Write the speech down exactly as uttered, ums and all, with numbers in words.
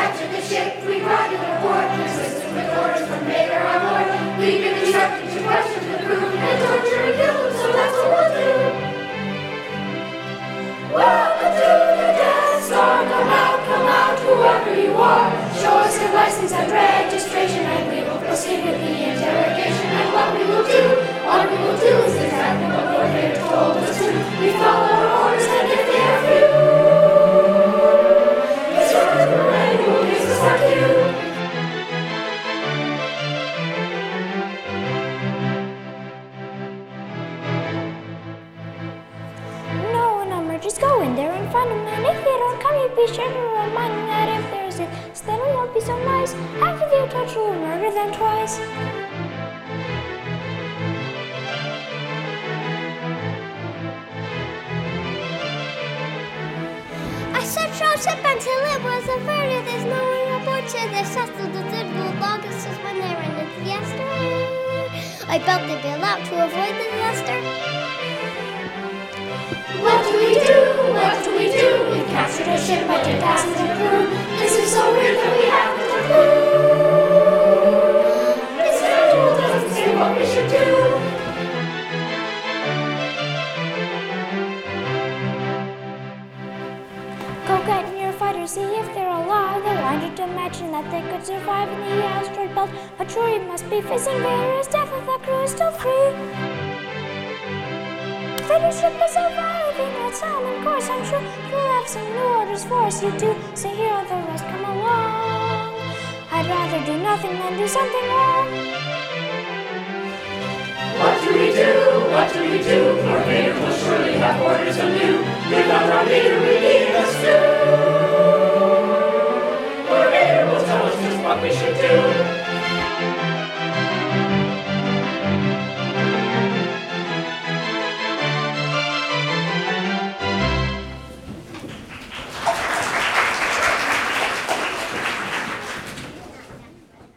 captured the ship, we brought it aboard, consistent with orders from Vader our Lord. We've been instructed to question the crew and torture and kill them, so that's what we'll do. Welcome to the Death Star, come out, come out, whoever you are. Show us your license and registration, and we will proceed with the interrogation. And what we will do, what we will do is exactly what Lord Vader told us to. We follow our orders, and if they are few, it's yours, we're ready, we'll use this our cue. Just go in there and find them, and if they don't come, you be sure to remind them that if there's a then it won't be so nice. After you touch, we'll murder them twice. I searched our ship until it was averted. There's no one aboard to the shuttle. The third rule August is when they ran into the Ester. I built the bill out to avoid the disaster. What do we do? What do we do? We've captured a ship, but your passenger crew. This is so weird that we haven't a clue. This manual doesn't say what we should do. Go get in your fighter, see if they're alive. They wanted to imagine that they could survive in the asteroid belt. But sure, you must be facing Vader's death if the crew is still free. Vader's ship is surviving with Salmon course. I'm sure we'll have some new orders for us, you do. So here all the rest come along. I'd rather do nothing than do something wrong. What do we do? What do we do? For Vader will surely have orders anew. Without our leader, we need a stew. For Vader will tell us just what we should do.